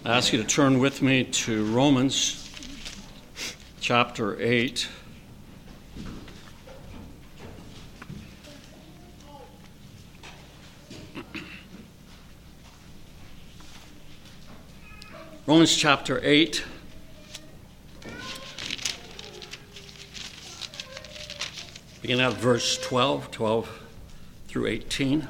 I ask you to turn with me to Romans chapter 8. Romans chapter 8. Begin at verse 12 through 18.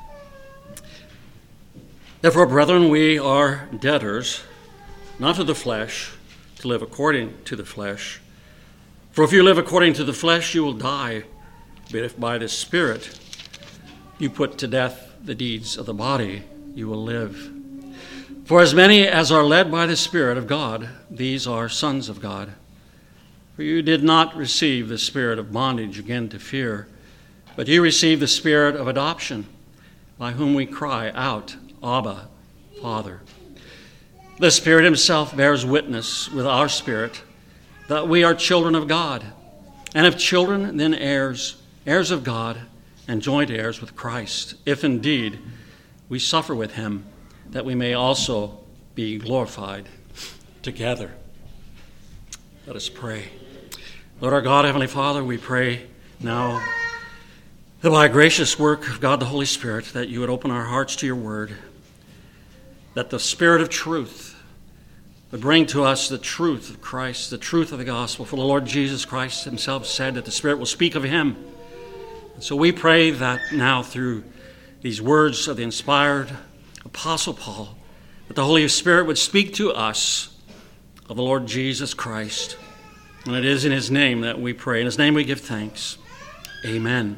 Therefore, brethren, we are debtors, not to the flesh, to live according to the flesh. For if you live according to the flesh, you will die. But if by the Spirit you put to death the deeds of the body, you will live. For as many as are led by the Spirit of God, these are sons of God. For you did not receive the spirit of bondage again to fear, but you received the spirit of adoption, by whom we cry out, Abba, Father. The Spirit himself bears witness with our spirit that we are children of God. And if children, then heirs, heirs of God, and joint heirs with Christ, if indeed we suffer with him, that we may also be glorified together. Let us pray. Lord our God, Heavenly Father, we pray now that by a gracious work of God the Holy Spirit, that you would open our hearts to your word, that the Spirit of truth would bring to us the truth of Christ, the truth of the gospel. For the Lord Jesus Christ himself said that the Spirit will speak of him. And so we pray that now through these words of the inspired Apostle Paul, that the Holy Spirit would speak to us of the Lord Jesus Christ. And it is in his name that we pray. In his name we give thanks. Amen.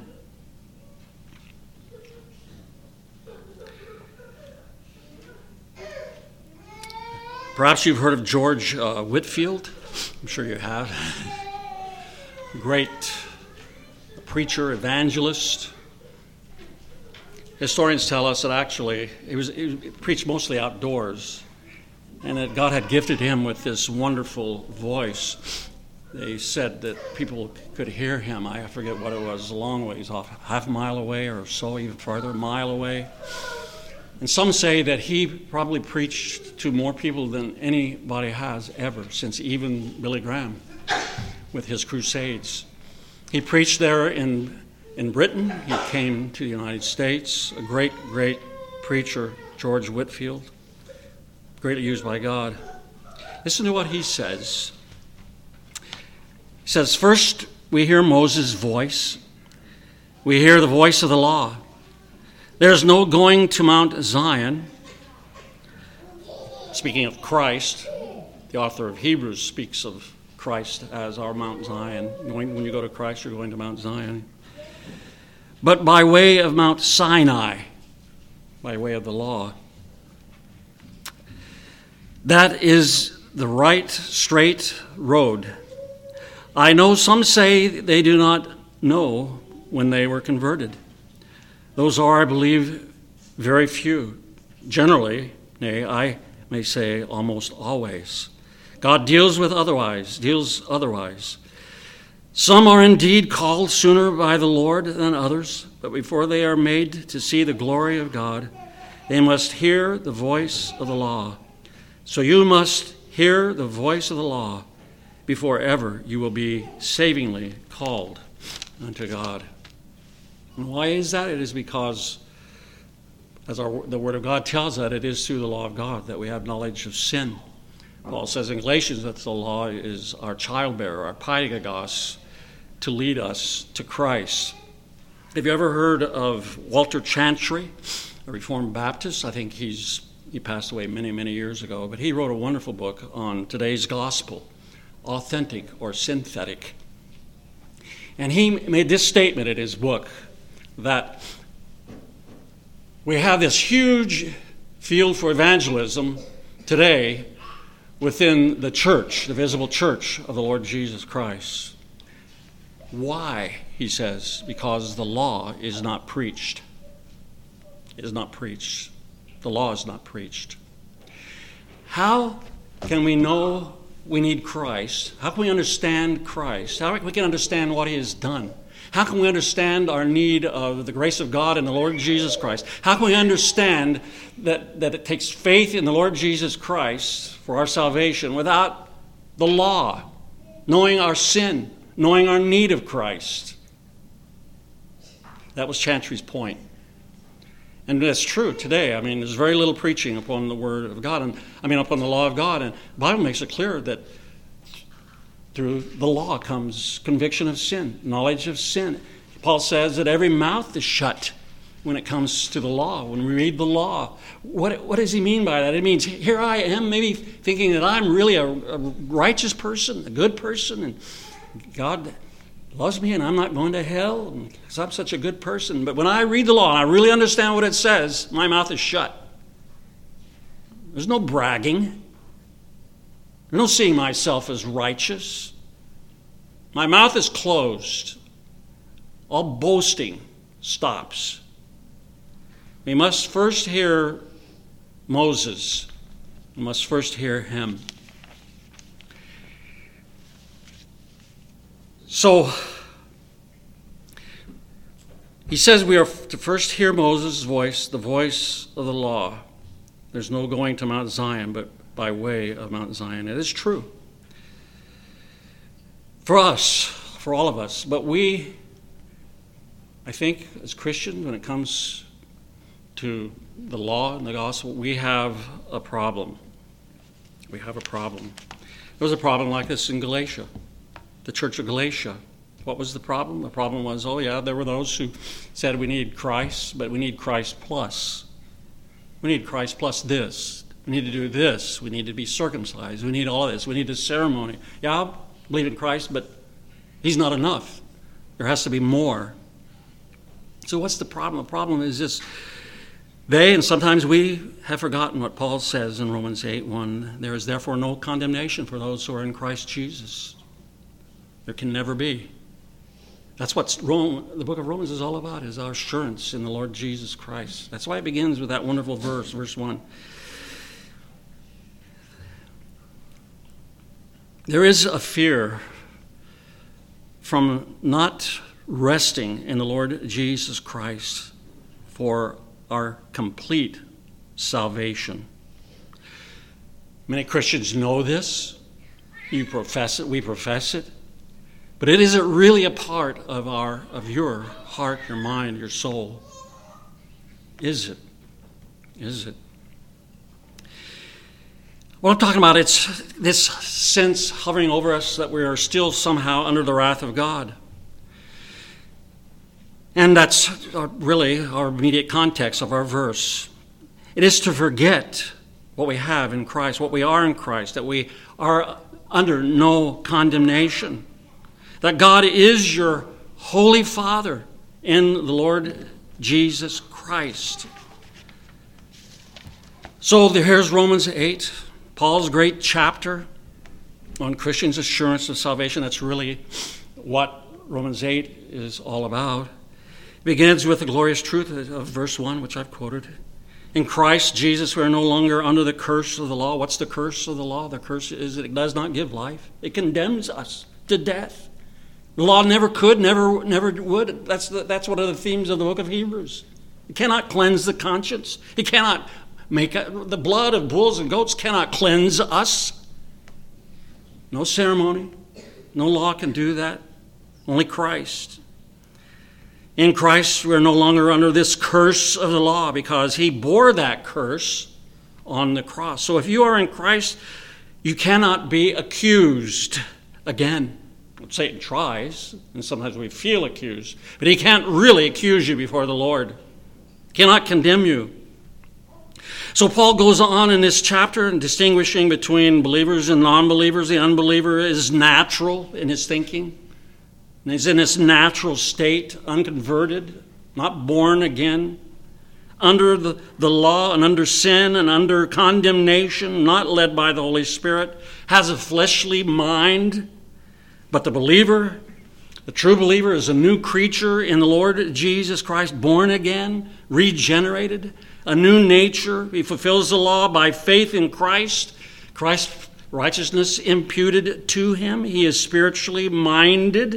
Perhaps you've heard of George Whitefield. I'm sure you have. Great preacher, evangelist. Historians tell us that actually he preached mostly outdoors, and that God had gifted him with this wonderful voice. They said that people could hear him. I forget what it was, a long ways off, half a mile away or so, even farther, a mile away. And some say that he probably preached to more people than anybody has ever, since even Billy Graham with his crusades. He preached there in Britain. He came to the United States. A great, great preacher, George Whitefield, greatly used by God. Listen to what he says. He says, first we hear Moses' voice. We hear the voice of the law. There's no going to Mount Zion. Speaking of Christ, the author of Hebrews speaks of Christ as our Mount Zion. When you go to Christ, you're going to Mount Zion. But by way of Mount Sinai, by way of the law. That is the right, straight road. I know some say they do not know when they were converted. Those are, I believe, very few. Generally, nay, I may say almost always. God deals otherwise. Some are indeed called sooner by the Lord than others, but before they are made to see the glory of God, they must hear the voice of the law. So you must hear the voice of the law before ever you will be savingly called unto God. And why is that? It is because, as the Word of God tells us, it is through the law of God that we have knowledge of sin. Paul says in Galatians that the law is our childbearer, our paidagogos, to lead us to Christ. Have you ever heard of Walter Chantry, a Reformed Baptist? I think he passed away many, many years ago, but he wrote a wonderful book on today's gospel, authentic or synthetic. And he made this statement in his book, that we have this huge field for evangelism today within the church, the visible church of the Lord Jesus Christ. Why, he says? Because the law is not preached. It is not preached. The law is not preached. How can we know we need Christ? How can we understand Christ? How can we understand what he has done? How can we understand our need of the grace of God and the Lord Jesus Christ? How can we understand that it takes faith in the Lord Jesus Christ for our salvation without the law, knowing our sin, knowing our need of Christ? That was Chantry's point. And that's true today. I mean, there's very little preaching upon the Word of God, upon the law of God. And the Bible makes it clear that through the law comes conviction of sin, knowledge of sin. Paul says that every mouth is shut when it comes to the law, when we read the law. What does he mean by that? It means here I am maybe thinking that I'm really a righteous person, a good person, and God loves me and I'm not going to hell because I'm such a good person. But when I read the law and I really understand what it says, my mouth is shut. There's no bragging. There's no seeing myself as righteous. My mouth is closed. All boasting stops. We must first hear Moses. We must first hear him. So, he says we are to first hear Moses' voice, the voice of the law. There's no going to Mount Zion, but by way of Mount Zion. It is true. For us, for all of us. But we, I think, as Christians, when it comes to the law and the gospel, we have a problem. We have a problem. There was a problem like this in Galatia. The church of Galatia. What was the problem? The problem was, there were those who said we need Christ, but we need Christ plus. We need Christ plus this. We need to do this. We need to be circumcised. We need all of this. We need the ceremony. Yeah, I believe in Christ, but he's not enough. There has to be more. So what's the problem? The problem is this. They, and sometimes we, have forgotten what Paul says in Romans 8:1. There is therefore no condemnation for those who are in Christ Jesus. There can never be. That's what the book of Romans is all about, is our assurance in the Lord Jesus Christ. That's why it begins with that wonderful verse, verse 1. There is a fear from not resting in the Lord Jesus Christ for our complete salvation. Many Christians know this. You profess it, we profess it. But it isn't really a part of your heart, your mind, your soul. Is it? Is it? What I'm talking about, it's this sense hovering over us that we are still somehow under the wrath of God. And that's really our immediate context of our verse. It is to forget what we have in Christ, what we are in Christ, that we are under no condemnation. That God is your Holy Father in the Lord Jesus Christ. So here's Romans 8, Paul's great chapter on Christians' assurance of salvation. That's really what Romans 8 is all about. It begins with the glorious truth of verse 1, which I've quoted. In Christ Jesus, we are no longer under the curse of the law. What's the curse of the law? The curse is that it does not give life. It condemns us to death. The law never could, never would. That's one of the themes of the book of Hebrews. It cannot cleanse the conscience. It cannot the blood of bulls and goats cannot cleanse us. No ceremony, no law can do that. Only Christ. In Christ, we are no longer under this curse of the law because he bore that curse on the cross. So if you are in Christ, you cannot be accused again. Satan tries, and sometimes we feel accused, but he can't really accuse you before the Lord. He cannot condemn you. So Paul goes on in this chapter and distinguishing between believers and non-believers. The unbeliever is natural in his thinking. And he's in this natural state, unconverted, not born again, under the law and under sin and under condemnation, not led by the Holy Spirit, has a fleshly mind. But the believer, the true believer, is a new creature in the Lord Jesus Christ, born again, regenerated, a new nature. He fulfills the law by faith in Christ. Christ's righteousness imputed to him. He is spiritually minded.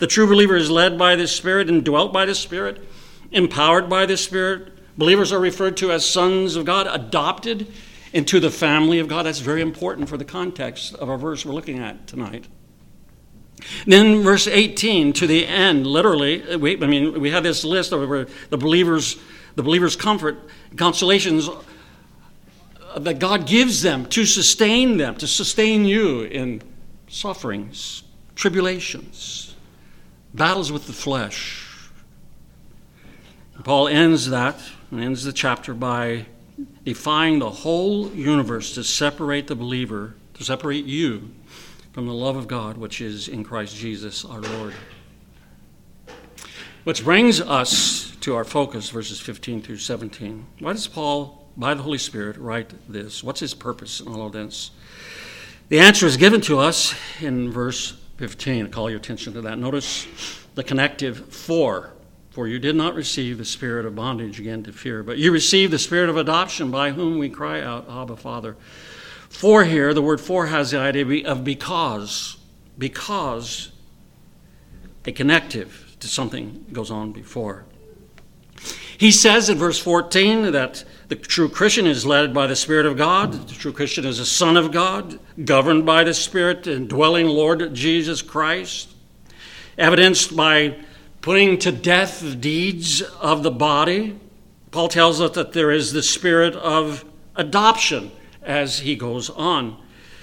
The true believer is led by the Spirit, indwelt by the Spirit, empowered by the Spirit. Believers are referred to as sons of God, adopted into the family of God. That's very important for the context of our verse we're looking at tonight. Then verse 18 to the end, literally, we have this list of the believer's comfort, consolations that God gives them to sustain you in sufferings, tribulations, battles with the flesh. Paul ends the chapter by defying the whole universe to separate the believer, to separate you from the love of God, which is in Christ Jesus our Lord. Which brings us to our focus, verses 15 through 17. Why does Paul, by the Holy Spirit, write this? What's his purpose in all of this? The answer is given to us in verse 15. I call your attention to that. Notice the connective for. For you did not receive the spirit of bondage again to fear, but you received the spirit of adoption, by whom we cry out, Abba, Father. For here, the word for has the idea of because. Because a connective to something goes on before. He says in verse 14 that the true Christian is led by the Spirit of God. The true Christian is a son of God, governed by the Spirit, indwelling Lord Jesus Christ, evidenced by putting to death the deeds of the body. Paul tells us that there is the spirit of adoption as he goes on.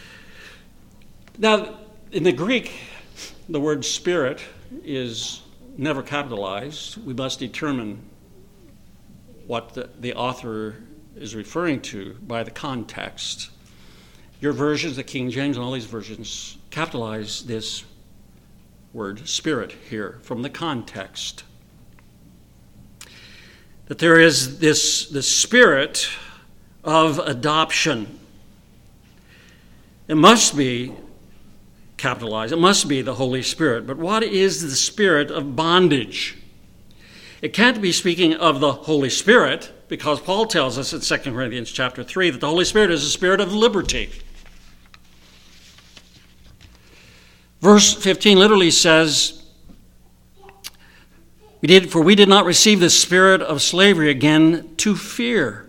Now, in the Greek, the word spirit is never capitalized. We must determine what the author is referring to by the context. Your versions, the King James and all these versions, capitalize this word spirit here from the context. That there is this spirit of adoption. It must be capitalized. It must be the Holy Spirit. But what is the spirit of bondage? It can't be speaking of the Holy Spirit, because Paul tells us in 2 Corinthians chapter 3 that the Holy Spirit is the spirit of liberty. Verse 15 literally says, we did not receive the spirit of slavery again to fear.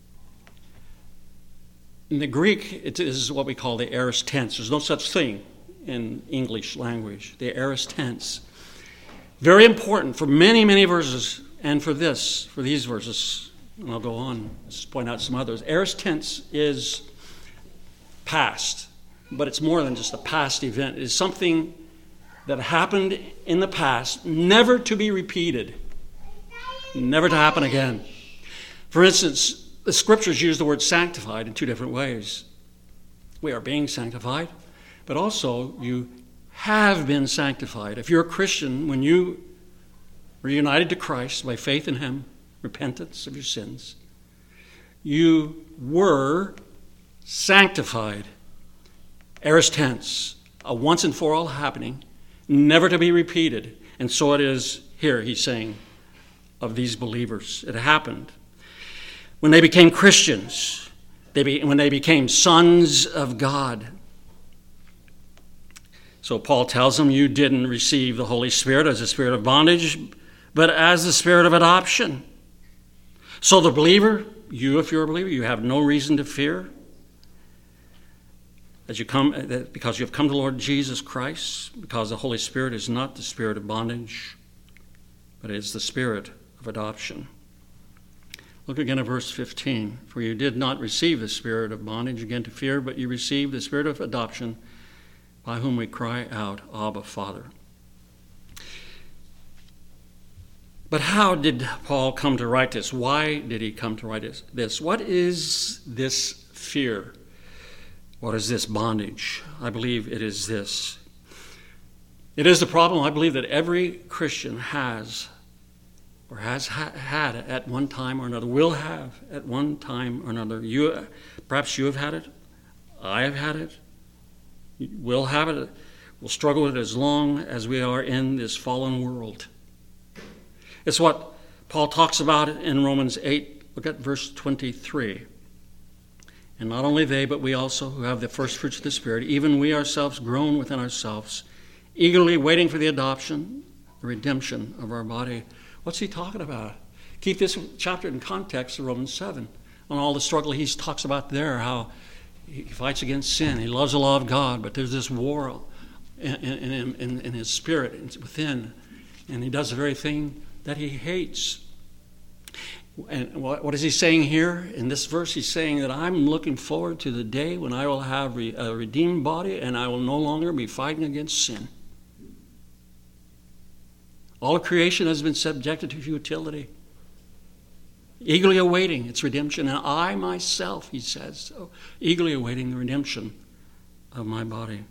In the Greek, it is what we call the aorist tense. There's no such thing in English language, the aorist tense. Very important for many, many verses, and for these verses, and I'll go on, just point out some others. Aorist tense is past. But it's more than just a past event. It is something that happened in the past, never to be repeated, never to happen again. For instance, the scriptures use the word sanctified in two different ways. We are being sanctified, but also you have been sanctified. If you're a Christian, when you were united to Christ by faith in him, repentance of your sins, you were sanctified. Aorist tense, a once and for all happening, never to be repeated. And so it is here, he's saying, of these believers. It happened. When they became Christians, when they became sons of God. So Paul tells them, you didn't receive the Holy Spirit as a spirit of bondage, but as the spirit of adoption. So the believer, if you're a believer, you have no reason to fear. Because you have come to Lord Jesus Christ, because the Holy Spirit is not the spirit of bondage, but it is the spirit of adoption. Look again at verse 15. For you did not receive the spirit of bondage again to fear, but you received the spirit of adoption, by whom we cry out, Abba, Father. But how did Paul come to write this? Why did he come to write this? What is this fear? What is this bondage? I believe it is this. It is the problem I believe that every Christian has, or has had at one time or another, will have at one time or another. Perhaps you have had it. I have had it. We'll have it. We'll struggle with it as long as we are in this fallen world. It's what Paul talks about in Romans 8. Look at verse 23. And not only they, but we also who have the first fruits of the Spirit, even we ourselves groan within ourselves eagerly waiting for the adoption, the redemption of our body. What's he talking about? Keep this chapter in context of Romans 7 on all the struggle he talks about there, how he fights against sin. He loves the law of God, but there's this war in his spirit within, and he does the very thing that he hates. And what is he saying here? In this verse, he's saying that I'm looking forward to the day when I will have a redeemed body and I will no longer be fighting against sin. All of creation has been subjected to futility, eagerly awaiting its redemption. And I myself, he says, so eagerly awaiting the redemption of my body.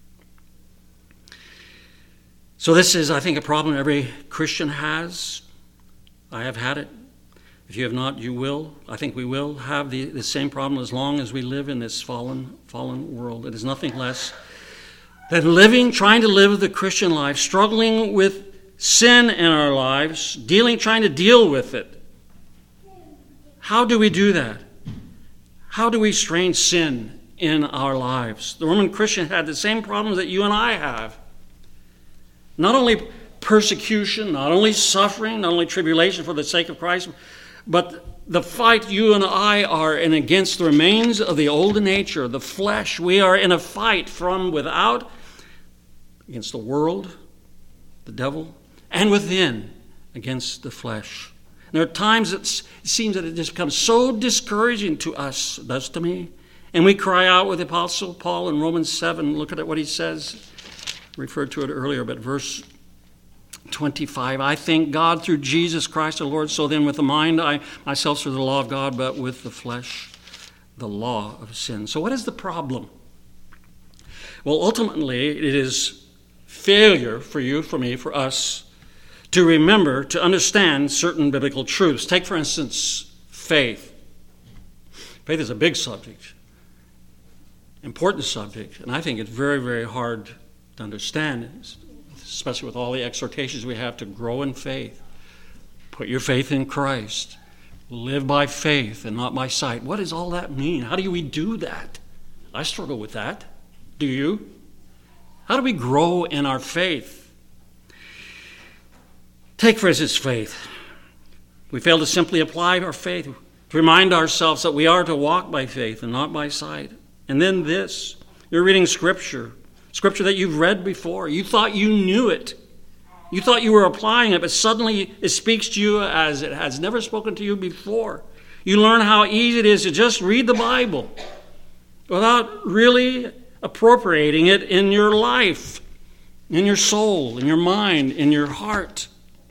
So this is, I think, a problem every Christian has. I have had it. If you have not, you will. I think we will have the same problem as long as we live in this fallen world. It is nothing less than trying to live the Christian life, struggling with sin in our lives, trying to deal with it. How do we do that? How do we restrain sin in our lives? The Roman Christian had the same problems that you and I have. Not only persecution, not only suffering, not only tribulation for the sake of Christ, but the fight you and I are in against the remains of the old nature, the flesh. We are in a fight from without against the world, the devil, and within against the flesh. And there are times it seems that it just becomes so discouraging to us, it does to me. And we cry out with the Apostle Paul in Romans 7. Look at what he says. I referred to it earlier, but verse 25, I thank God through Jesus Christ our Lord. So then with the mind I myself serve the law of God, but with the flesh the law of sin. So what is the problem? Well, ultimately it is failure for you, for me, for us to remember, to understand certain biblical truths. Take, for instance, faith. Faith is a big subject, important subject, and I think it's very, very hard to understand, especially with all the exhortations we have to grow in faith. Put your faith in Christ. Live by faith and not by sight. What does all that mean? How do we do that? I struggle with that. Do you? How do we grow in our faith? Take, for instance, faith. We fail to simply apply our faith, to remind ourselves that we are to walk by faith and not by sight. And then this, you're reading Scripture that you've read before. You thought you knew it. You thought you were applying it, but suddenly it speaks to you as it has never spoken to you before. You learn how easy it is to just read the Bible without really appropriating it in your life, in your soul, in your mind, in your heart.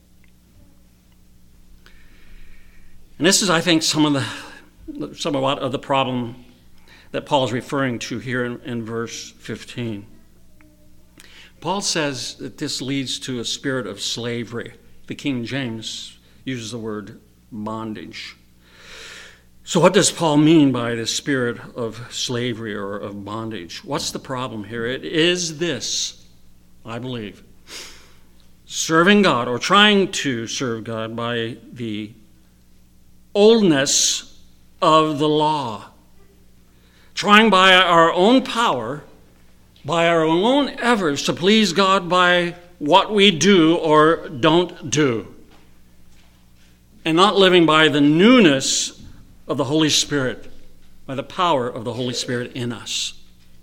And this is, I think, somewhat of the problem that Paul is referring to here in verse 15. Paul says that this leads to a spirit of slavery. The King James uses the word bondage. So what does Paul mean by the spirit of slavery or of bondage? What's the problem here? It is this, I believe. Serving God or trying to serve God by the oldness of the law. Trying by our own power, by our own efforts to please God by what we do or don't do. And not living by the newness of the Holy Spirit, by the power of the Holy Spirit in us.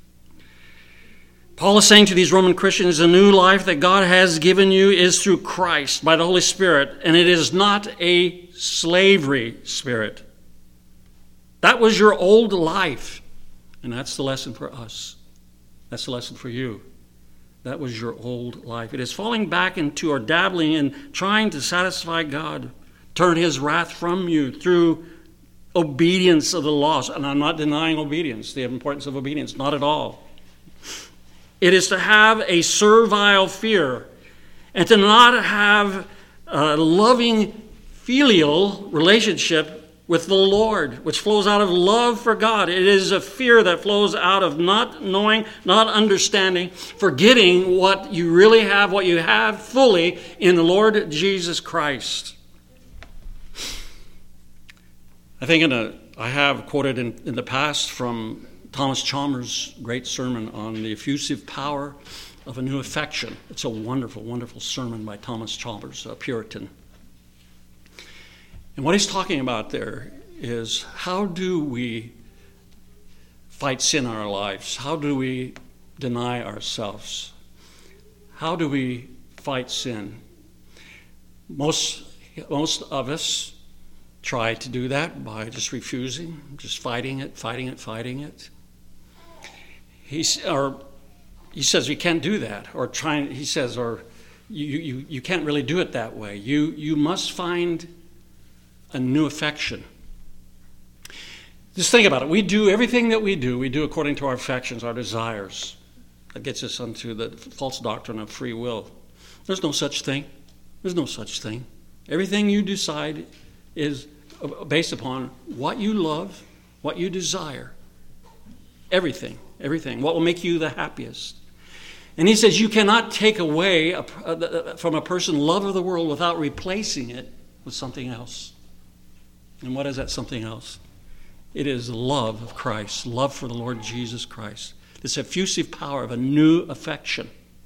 Paul is saying to these Roman Christians, the new life that God has given you is through Christ, by the Holy Spirit, and it is not a slavery spirit. That was your old life, and that's the lesson for us. That's the lesson for you. That was your old life. It is falling back into or dabbling in trying to satisfy God, turn his wrath from you through obedience of the laws. And I'm not denying obedience, the importance of obedience, not at all. It is to have a servile fear and to not have a loving filial relationship with the Lord, which flows out of love for God. It is a fear that flows out of not knowing, not understanding, forgetting what you really have, what you have fully in the Lord Jesus Christ. I think I have quoted in the past from Thomas Chalmers' great sermon on the effusive power of a new affection. It's a wonderful, wonderful sermon by Thomas Chalmers, a Puritan. And what he's talking about there is, how do we fight sin in our lives? How do we deny ourselves? How do we fight sin? Most of us try to do that by just refusing, just fighting it. He says you can't do that, or you can't really do it that way. You must find a new affection. Just think about it. We do everything that we do according to our affections, our desires. That gets us onto the false doctrine of free will. There's no such thing. Everything you decide is based upon what you love, what you desire. Everything. What will make you the happiest. And he says you cannot take away from a person love of the world without replacing it with something else. And what is that something else? It is the love of Christ, love for the Lord Jesus Christ. This effusive power of a new affection.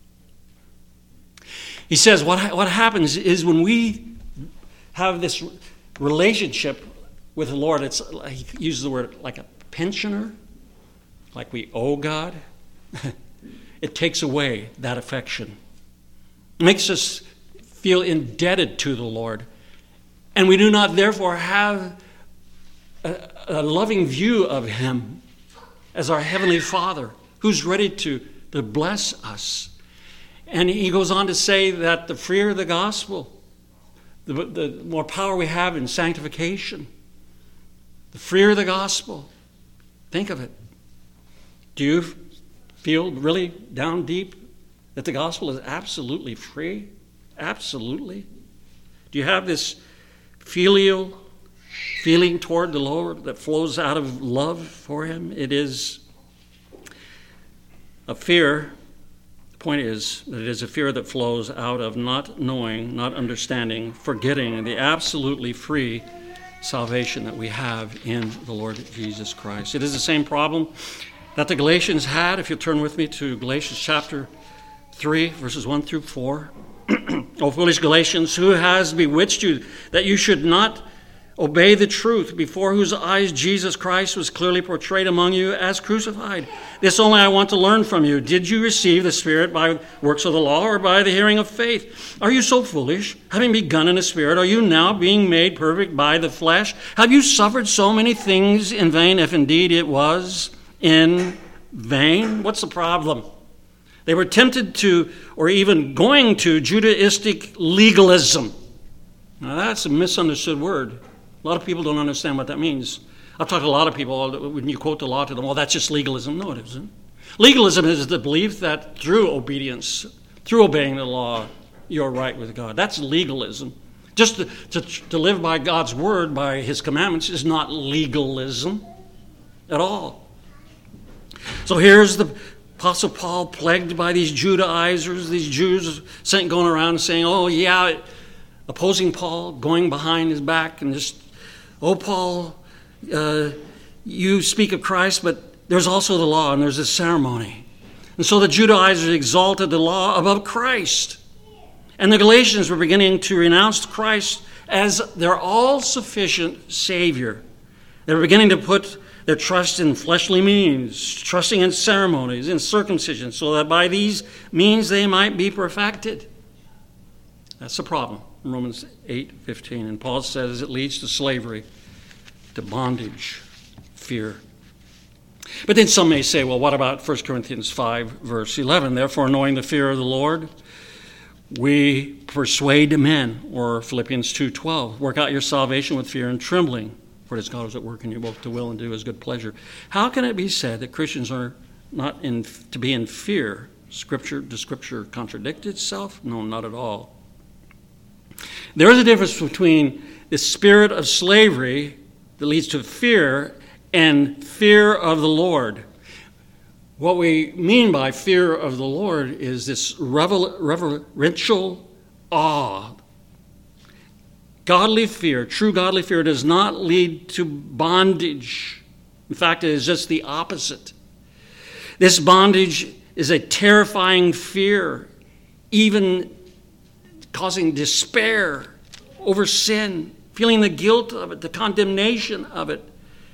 He says what happens is when we have this relationship with the Lord, he uses the word like a pensioner, like we owe God. It takes away that affection. It makes us feel indebted to the Lord. And we do not therefore have a loving view of him as our Heavenly Father, who's ready to bless us. And he goes on to say that the freer the gospel, the more power we have in sanctification, the freer the gospel. Think of it. Do you feel really down deep that the gospel is absolutely free? Absolutely. Do you have this filial feeling toward the Lord that flows out of love for him? It is a fear. The point is that it is a fear that flows out of not knowing, not understanding, forgetting the absolutely free salvation that we have in the Lord Jesus Christ. It is the same problem that the Galatians had. If you'll turn with me to Galatians chapter 3, verses 1 through 4. O foolish Galatians, who has bewitched you that you should not obey the truth, before whose eyes Jesus Christ was clearly portrayed among you as crucified? This only I want to learn from you. Did you receive the Spirit by works of the law or by the hearing of faith? Are you so foolish? Having begun in the Spirit, are you now being made perfect by the flesh? Have you suffered so many things in vain, if indeed it was in vain? What's the problem? They were tempted to, or even going to, Judaistic legalism. Now that's a misunderstood word. A lot of people don't understand what that means. I've talked to a lot of people, when you quote the law to them, well, that's just legalism. No, it isn't. Legalism is the belief that through obedience, through obeying the law, you're right with God. That's legalism. Just to live by God's word, by his commandments, is not legalism at all. So here's the Apostle Paul, plagued by these Judaizers, these Jews going around saying, oh yeah, opposing Paul, going behind his back and just, oh Paul, you speak of Christ, but there's also the law and there's a ceremony. And so the Judaizers exalted the law above Christ. And the Galatians were beginning to renounce Christ as their all-sufficient Savior. They were beginning to put their trust in fleshly means, trusting in ceremonies, in circumcision, so that by these means they might be perfected. That's the problem. Romans 8:15. And Paul says it leads to slavery, to bondage, fear. But then some may say, well, what about 1 Corinthians 5, verse 11? Therefore, knowing the fear of the Lord, we persuade men. Or Philippians 2:12. Work out your salvation with fear and trembling. For it is God who is at work in you both to will and do his good pleasure. How can it be said that Christians are not to be in fear? Does Scripture contradict itself? No, not at all. There is a difference between the spirit of slavery that leads to fear and fear of the Lord. What we mean by fear of the Lord is this reverential awe. Godly fear, true godly fear, does not lead to bondage. In fact, it is just the opposite. This bondage is a terrifying fear, even causing despair over sin, feeling the guilt of it, the condemnation of it.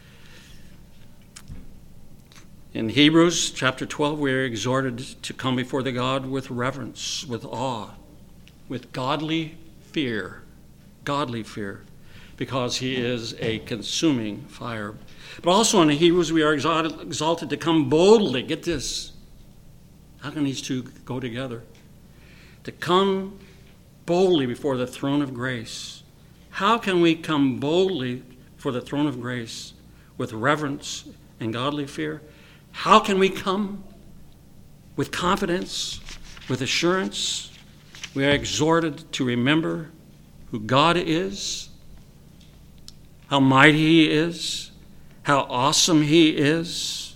In Hebrews chapter 12, we are exhorted to come before the God with reverence, with awe, with godly fear, because he is a consuming fire. But also in Hebrews, we are exalted to come boldly. Get this. How can these two go together? To come boldly before the throne of grace. How can we come boldly before the throne of grace with reverence and godly fear? How can we come with confidence, with assurance? We are exhorted to remember who God is, how mighty he is, how awesome he is.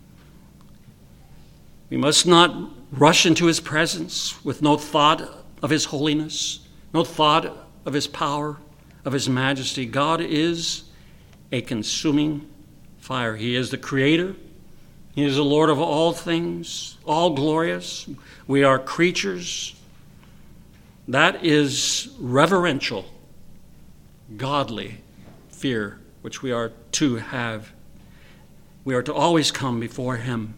We must not rush into his presence with no thought of his holiness, no thought of his power, of his majesty. God is a consuming fire. He is the creator. He is the Lord of all things, all glorious. We are creatures. That is reverential, godly fear, which we are to have. We are to always come before him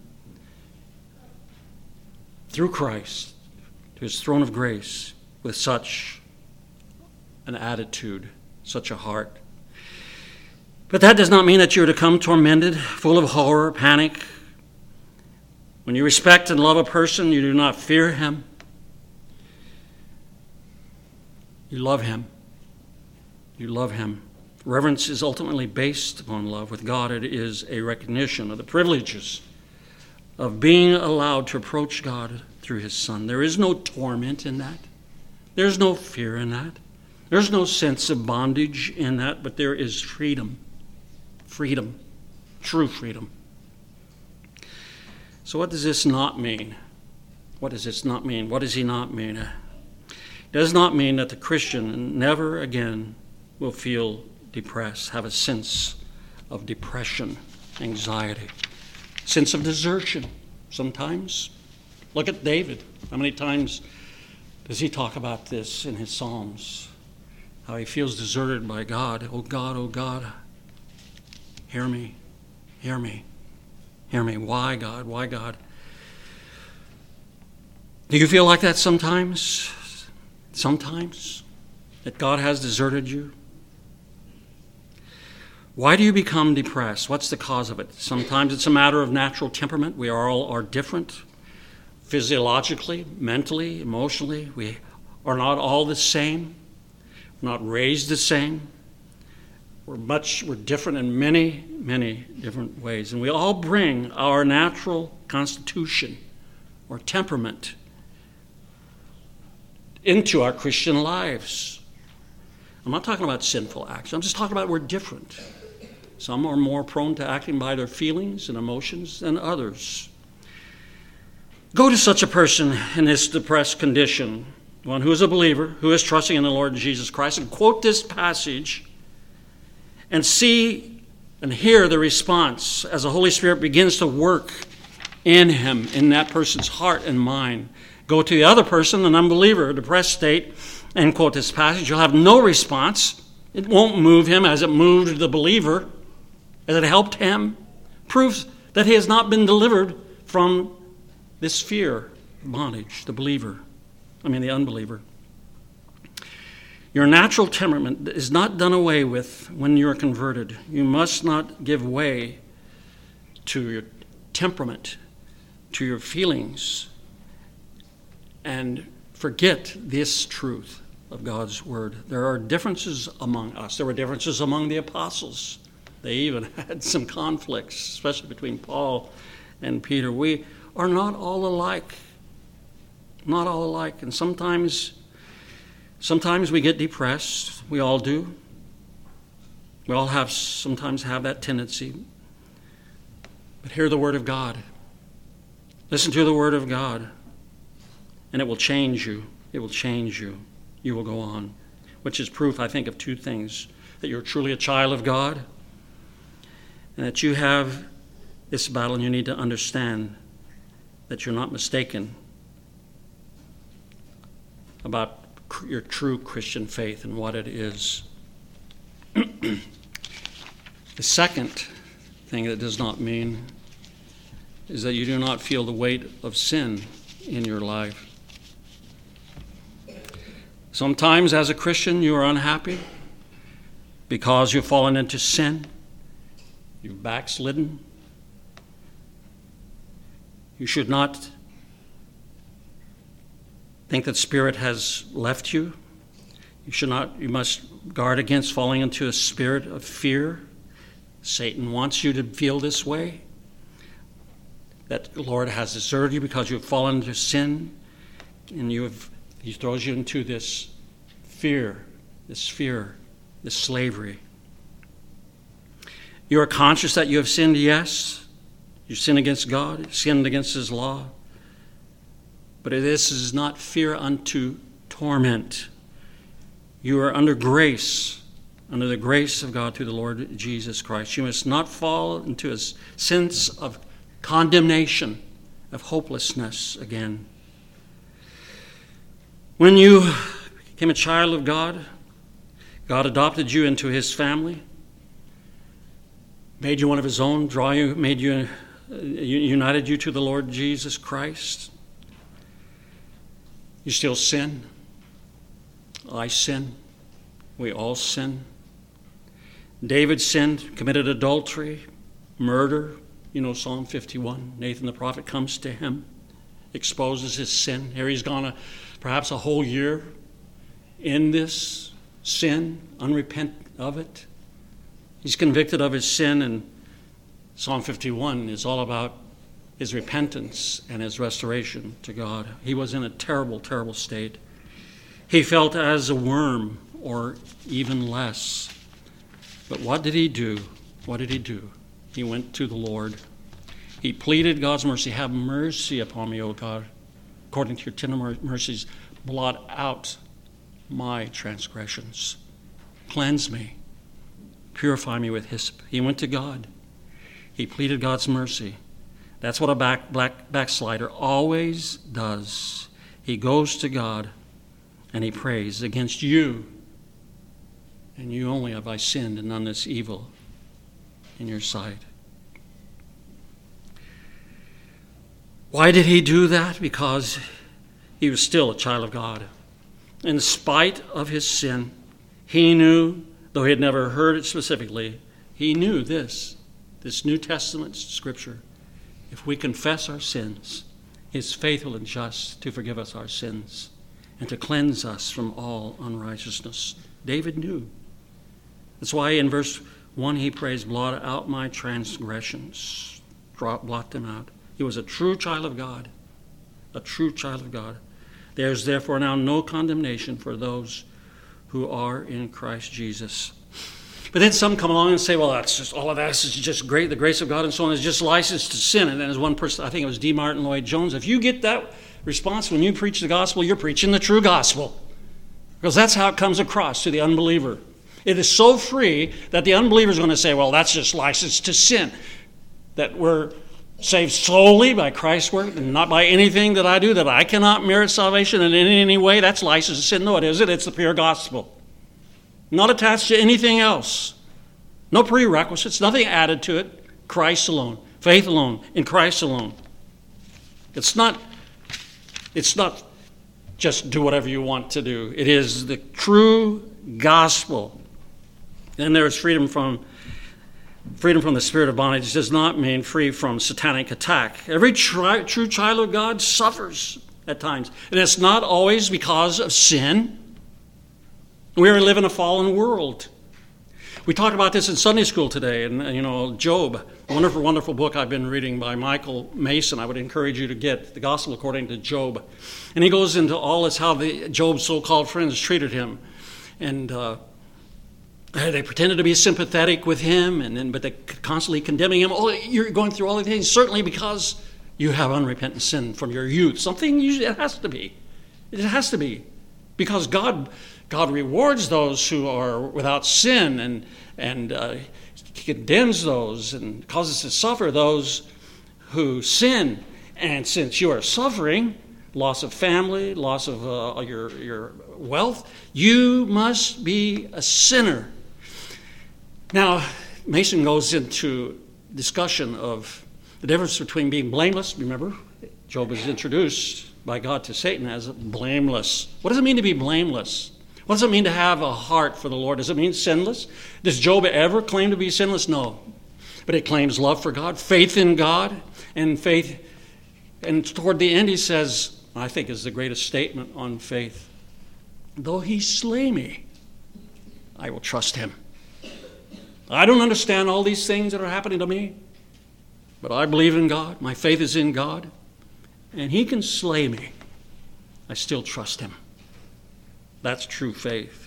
through Christ to his throne of grace with such an attitude, such a heart. But that does not mean that you're to come tormented, full of horror, panic. When you respect and love a person, you do not fear him. You love him. You love him. Reverence is ultimately based upon love. With God, it is a recognition of the privileges of being allowed to approach God through his Son. There is no torment in that. There's no fear in that. There's no sense of bondage in that, but there is freedom. Freedom. True freedom. So what does this not mean? What does this not mean? What does he not mean? It does not mean that the Christian never again will feel depressed, have a sense of depression, anxiety, sense of desertion sometimes. Look at David. How many times does he talk about this in his Psalms? How he feels deserted by God. Oh God, hear me, hear me. Hear me. Why, God? Why, God? Do you feel like that sometimes? Sometimes? That God has deserted you? Why do you become depressed? What's the cause of it? Sometimes it's a matter of natural temperament. We all are different. Physiologically, mentally, emotionally. We are not all the same. We're not raised the same. We're different in many, many different ways. And we all bring our natural constitution or temperament into our Christian lives. I'm not talking about sinful acts. I'm just talking about we're different. Some are more prone to acting by their feelings and emotions than others. Go to such a person in this depressed condition, one who is a believer, who is trusting in the Lord Jesus Christ, and quote this passage and see and hear the response as the Holy Spirit begins to work in him, in that person's heart and mind. Go to the other person, an unbeliever, a depressed state, and quote this passage. You'll have no response. It won't move him as it moved the believer, as it helped him. Proves that he has not been delivered from this fear, bondage, the unbeliever. Your natural temperament is not done away with when you are converted. You must not give way to your temperament, to your feelings, and forget this truth of God's word. There are differences among us. There were differences among the apostles. They even had some conflicts, especially between Paul and Peter. We are not all alike. Not all alike. And sometimes we get depressed. We all do. We all sometimes have that tendency. But hear the word of God. Listen to the word of God. And it will change you. It will change you. You will go on. Which is proof, I think, of two things. That you're truly a child of God. And that you have this battle and you need to understand that you're not mistaken about your true Christian faith and what it is. The second thing that does not mean is that you do not feel the weight of sin in your life. Sometimes as a Christian you are unhappy because you've fallen into sin. You've backslidden. You should not think that Spirit has left you. You must guard against falling into a spirit of fear. Satan wants you to feel this way, that the Lord has deserted you because you've fallen into sin, and he throws you into this fear, this slavery. You are conscious that you have sinned, yes. You sinned against God, you sinned against his law. But this is not fear unto torment. You are under grace, under the grace of God through the Lord Jesus Christ. You must not fall into a sense of condemnation, of hopelessness again. When you became a child of God, God adopted you into his family, made you one of his own, united you to the Lord Jesus Christ. You still sin. I sin. We all sin. David sinned, committed adultery, murder. You know Psalm 51. Nathan the prophet comes to him, exposes his sin. Here he's gone perhaps a whole year in this sin, unrepentant of it. He's convicted of his sin, and Psalm 51 is all about his repentance and his restoration to God. He was in a terrible, terrible state. He felt as a worm, or even less. But what did he do? What did he do? He went to the Lord. He pleaded God's mercy. Have mercy upon me, O God. According to your tender mercies, blot out my transgressions. Cleanse me. Purify me with hyssop. He went to God. He pleaded God's mercy. That's what a backslider always does. He goes to God and he prays, against you and you only have I sinned and done this evil in your sight. Why did he do that? Because he was still a child of God. In spite of his sin, he knew, though he had never heard it specifically, he knew this New Testament scripture. If we confess our sins, he is faithful and just to forgive us our sins and to cleanse us from all unrighteousness. David knew. That's why in verse 1 he prays, blot out my transgressions. Blot them out. He was a true child of God. A true child of God. There is therefore now no condemnation for those who are in Christ Jesus. But then some come along and say, well, that's just all of that is just great. The grace of God and so on is just license to sin. And then as one person, I think it was D. Martin Lloyd-Jones, if you get that response when you preach the gospel, you're preaching the true gospel. Because that's how it comes across to the unbeliever. It is so free that the unbeliever is going to say, well, that's just license to sin. That we're saved solely by Christ's work and not by anything that I do, that I cannot merit salvation in any way. That's license to sin. No, it isn't. It's the pure gospel. Not attached to anything else. No prerequisites, nothing added to it. Christ alone. Faith alone. In Christ alone. It's not just do whatever you want to do. It is the true gospel. And there is freedom from the spirit of bondage. Does not mean free from satanic attack. Every true child of God suffers at times. And it's not always because of sin. We live in a fallen world. We talked about this in Sunday school today, and Job, a wonderful, wonderful book I've been reading by Michael Mason. I would encourage you to get The Gospel According to Job. And he goes into all this, how Job's so-called friends treated him. And they pretended to be sympathetic with him, but they constantly condemning him. Oh, you're going through all these things, certainly because you have unrepentant sin from your youth. Something usually it has to be. It has to be. Because God rewards those who are without sin and condemns those and causes to suffer those who sin. And since you are suffering, loss of family, loss of your wealth, you must be a sinner. Now, Mason goes into discussion of the difference between being blameless. Remember, Job is introduced by God to Satan as blameless. What does it mean to be blameless? What does it mean to have a heart for the Lord? Does it mean sinless? Does Job ever claim to be sinless? No. But it claims love for God, faith in God, and faith. And toward the end he says, I think is the greatest statement on faith, though he slay me, I will trust him. I don't understand all these things that are happening to me, but I believe in God. My faith is in God, and he can slay me. I still trust him. That's true faith.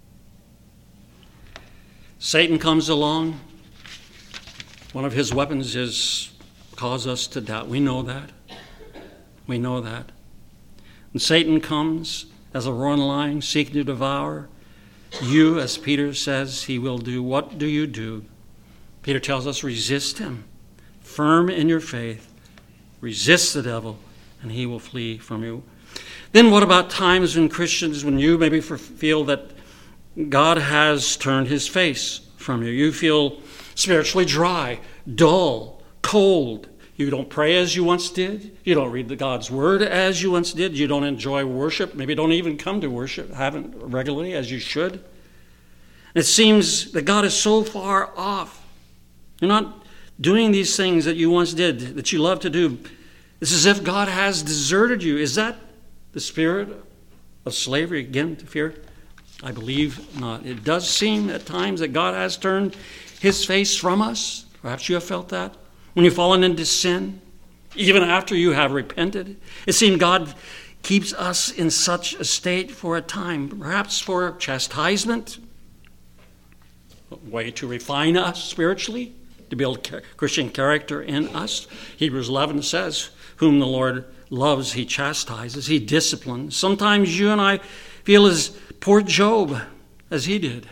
Satan comes along. One of his weapons is cause us to doubt. We know that. We know that. And Satan comes as a roaring lion seeking to devour you, as Peter says he will do. What do you do? Peter tells us, resist him. Firm in your faith. Resist the devil, and he will flee from you. Then what about times when Christians, when you maybe feel that God has turned his face from you? You feel spiritually dry, dull, cold. You don't pray as you once did. You don't read God's word as you once did. You don't enjoy worship. Maybe don't even come to worship, haven't regularly as you should. It seems that God is so far off. You're not doing these things that you once did, that you love to do. It's as if God has deserted you. Is that the spirit of slavery, again, to fear? I believe not. It does seem at times that God has turned his face from us. Perhaps you have felt that. When you've fallen into sin, even after you have repented, it seems God keeps us in such a state for a time, perhaps for chastisement, a way to refine us spiritually, to build Christian character in us. Hebrews 11 says, whom the Lord loves, he chastises, he disciplines. Sometimes you and I feel as poor Job, as he did.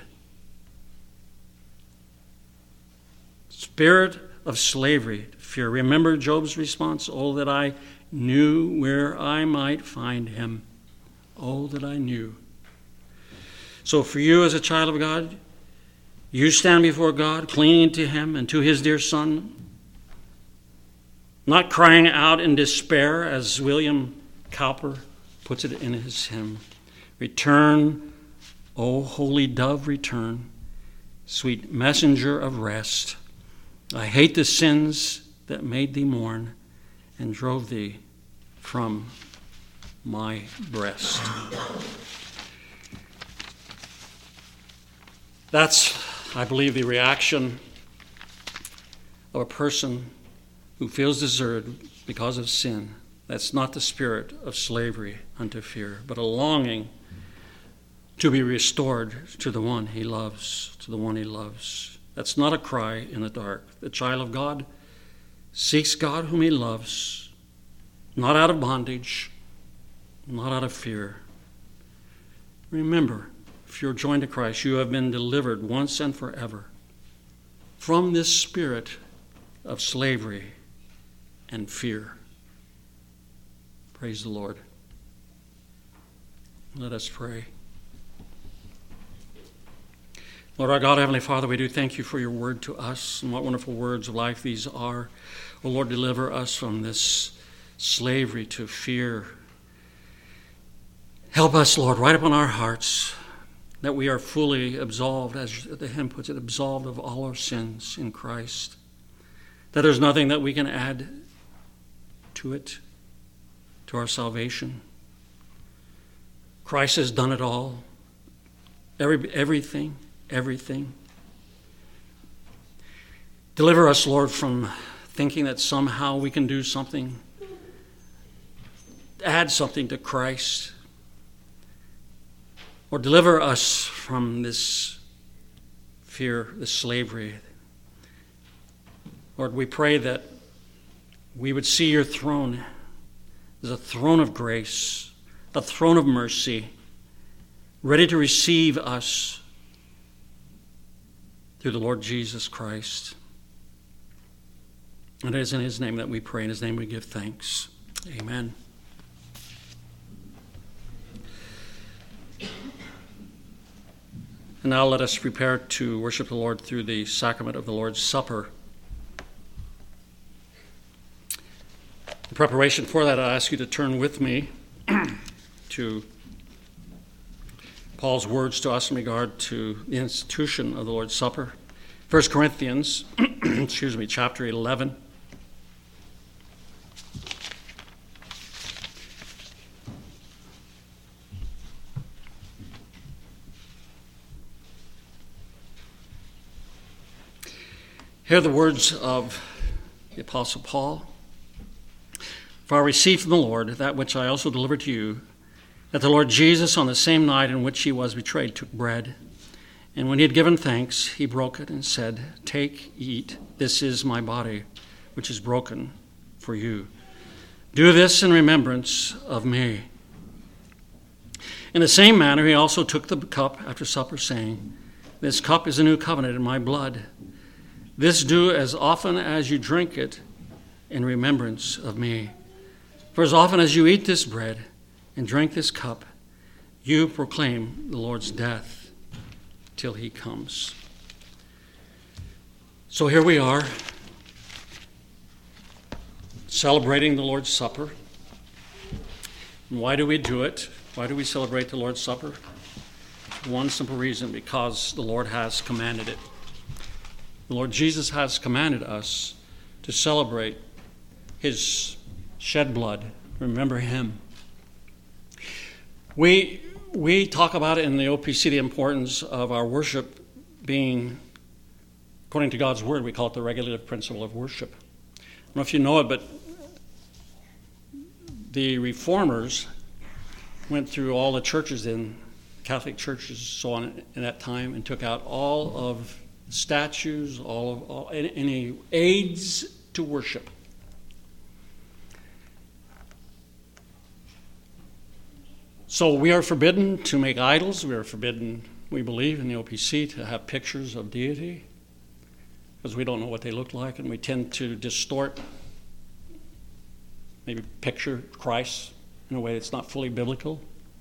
Spirit of slavery, fear. Remember Job's response, oh, that I knew where I might find him. Oh, that I knew. So for you as a child of God, you stand before God, clinging to him and to his dear Son, not crying out in despair, as William Cowper puts it in his hymn. Return, O holy dove, return, sweet messenger of rest. I hate the sins that made thee mourn and drove thee from my breast. That's, I believe, the reaction of a person who feels deserted because of sin. That's not the spirit of slavery unto fear, but a longing to be restored to the one he loves, to the one he loves. That's not a cry in the dark. The child of God seeks God whom he loves, not out of bondage, not out of fear. Remember, if you're joined to Christ, you have been delivered once and forever from this spirit of slavery and fear. Praise the Lord. Let us pray. Lord our God, Heavenly Father, we do thank you for your word to us, and what wonderful words of life these are. Oh Lord, deliver us from this slavery to fear. Help us, Lord, right upon our hearts, that we are fully absolved, as the hymn puts it, absolved of all our sins in Christ. That there's nothing that we can add to it, to our salvation. Christ has done it all. Everything. Deliver us, Lord, from thinking that somehow we can do something, add something to Christ. Or deliver us from this fear, this slavery. Lord, we pray that we would see your throne as a throne of grace, a throne of mercy, ready to receive us through the Lord Jesus Christ. And it is in his name that we pray. In his name we give thanks. Amen. And now let us prepare to worship the Lord through the sacrament of the Lord's Supper. In preparation for that, I ask you to turn with me to Paul's words to us in regard to the institution of the Lord's Supper. 1 Corinthians, chapter 11. Hear the words of the Apostle Paul. For I received from the Lord that which I also delivered to you, that the Lord Jesus, on the same night in which he was betrayed, took bread. And when he had given thanks, he broke it and said, Take, eat, this is my body, which is broken for you. Do this in remembrance of me. In the same manner, he also took the cup after supper, saying, This cup is a new covenant in my blood. This do as often as you drink it in remembrance of me. For as often as you eat this bread and drink this cup, you proclaim the Lord's death till he comes. So here we are, celebrating the Lord's Supper. And why do we do it? Why do we celebrate the Lord's Supper? One simple reason: because the Lord has commanded it. The Lord Jesus has commanded us to celebrate his shed blood. Remember him. We talk about it in the OPC, the importance of our worship being, according to God's word, we call it the regulative principle of worship. I don't know if you know it, but the Reformers went through all the churches in Catholic churches, so on, in that time, and took out all of statues, any aids to worship. So we are forbidden to make idols. We are forbidden, we believe in the OPC, to have pictures of deity, because we don't know what they look like, and we tend to distort, maybe picture Christ in a way that's not fully biblical.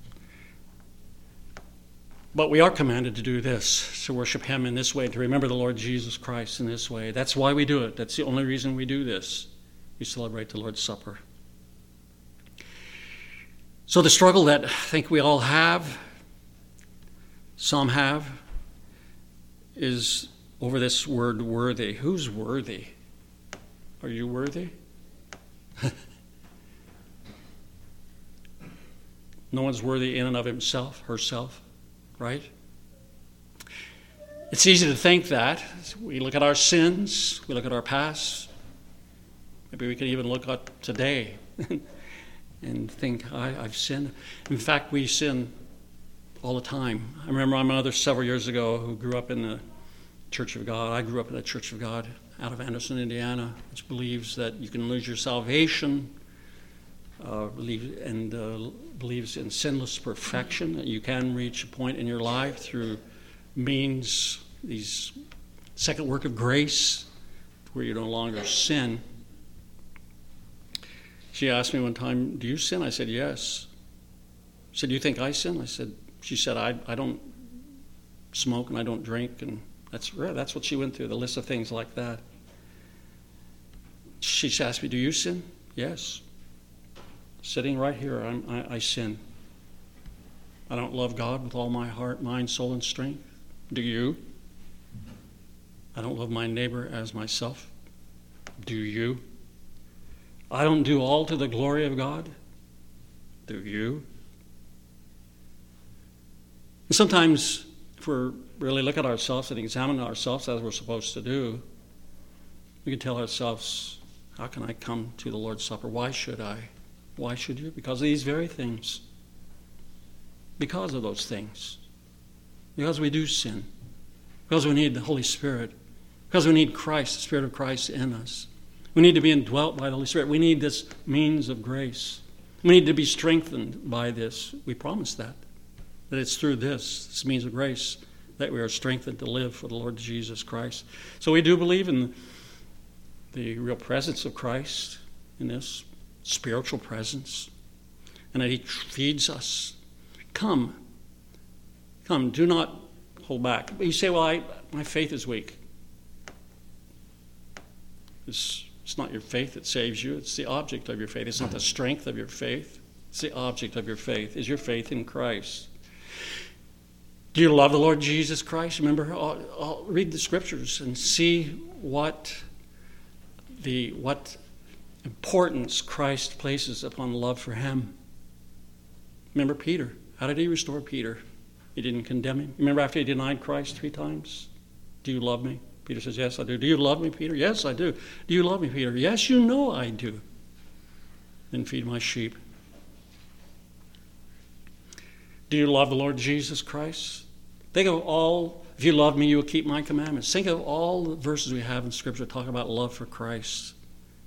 But we are commanded to do this, to worship him in this way, to remember the Lord Jesus Christ in this way. That's why we do it. That's the only reason we do this. We celebrate the Lord's Supper. So the struggle that I think we all have, some have, is over this word worthy. Who's worthy? Are you worthy? No one's worthy in and of himself, herself. Right? It's easy to think that. We look at our sins, we look at our past. Maybe we can even look at today and think, I've sinned. In fact, we sin all the time. I remember my mother several years ago who grew up in the Church of God. I grew up in the Church of God out of Anderson, Indiana, which believes that you can lose your salvation, believes in sinless perfection, that you can reach a point in your life through means, these second work of grace, where you no longer sin. She asked me one time, do you sin? I said, yes. She said, do you think I sin? She said, I don't smoke and I don't drink, and that's what she went through, the list of things like that. She asked me, do you sin? Yes. Sitting right here, I sin. I don't love God with all my heart, mind, soul, and strength. Do you? I don't love my neighbor as myself. Do you? I don't do all to the glory of God. Do you? And sometimes, if we really look at ourselves and examine ourselves as we're supposed to do, we can tell ourselves, how can I come to the Lord's Supper? Why should I? Why should you? Because of these very things. Because of those things. Because we do sin. Because we need the Holy Spirit. Because we need Christ, the Spirit of Christ in us. We need to be indwelt by the Holy Spirit. We need this means of grace. We need to be strengthened by this. We promise that it's through this means of grace, that we are strengthened to live for the Lord Jesus Christ. So we do believe in the real presence of Christ in this spiritual presence, and that he feeds us. Come, do not hold back. But you say, well, my faith is weak. It's not your faith that saves you. It's the object of your faith. It's not the strength of your faith. It's the object of your faith. Is your faith in Christ? Do you love the Lord Jesus Christ? Remember, I'll read the scriptures and see what importance Christ places upon love for him. Remember Peter. How did he restore Peter? He didn't condemn him. Remember after he denied Christ 3 times? Do you love me? Peter says, yes, I do. Do you love me, Peter? Yes, I do. Do you love me, Peter? Yes, you know I do. Then feed my sheep. Do you love the Lord Jesus Christ? Think of all, if you love me, you will keep my commandments. Think of all the verses we have in Scripture talking about love for Christ.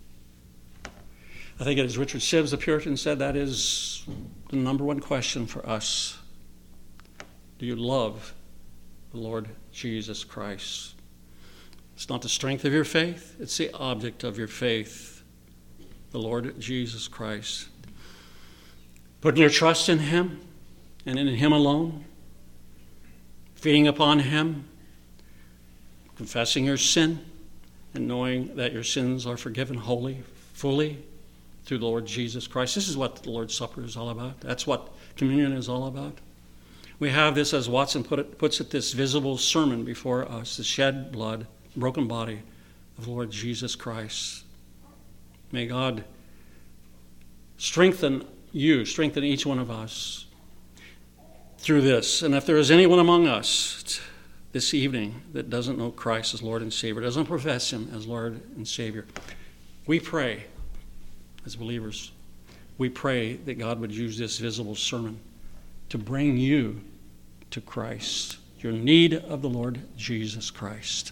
I think as Richard Sibbes, the Puritan, said, that is the number one question for us. Do you love the Lord Jesus Christ? It's not the strength of your faith, it's the object of your faith, the Lord Jesus Christ. Putting your trust in him and in him alone, feeding upon him, confessing your sin, and knowing that your sins are forgiven wholly, fully, through the Lord Jesus Christ. This is what the Lord's Supper is all about. That's what communion is all about. We have this, as Watson puts it, this visible sermon before us, the shed blood, broken body of the Lord Jesus Christ. May God strengthen you, strengthen each one of us through this. And if there is anyone among us this evening that doesn't know Christ as Lord and Savior, doesn't profess him as Lord and Savior, we pray, as believers, we pray that God would use this visible sermon to bring you to Christ, your need of the Lord Jesus Christ.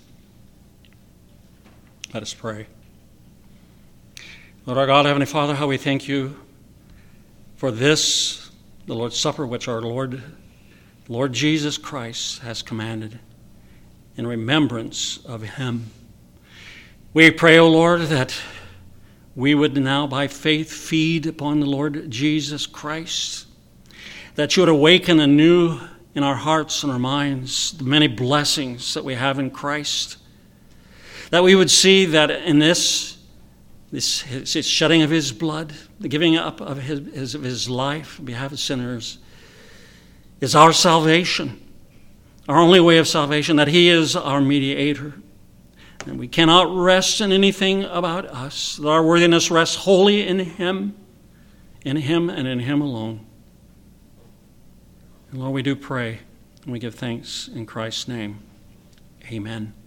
Let us pray. Lord our God, Heavenly Father, how we thank you for this, the Lord's Supper, which our Lord Jesus Christ has commanded in remembrance of him. We pray, O Lord, that we would now by faith feed upon the Lord Jesus Christ, that you would awaken anew in our hearts and our minds the many blessings that we have in Christ, that we would see that in this shedding of his blood, the giving up of his life on behalf of sinners, is our salvation, our only way of salvation, that he is our mediator. And we cannot rest in anything about us, that our worthiness rests wholly in him and in him alone. And Lord, we do pray and we give thanks in Christ's name. Amen.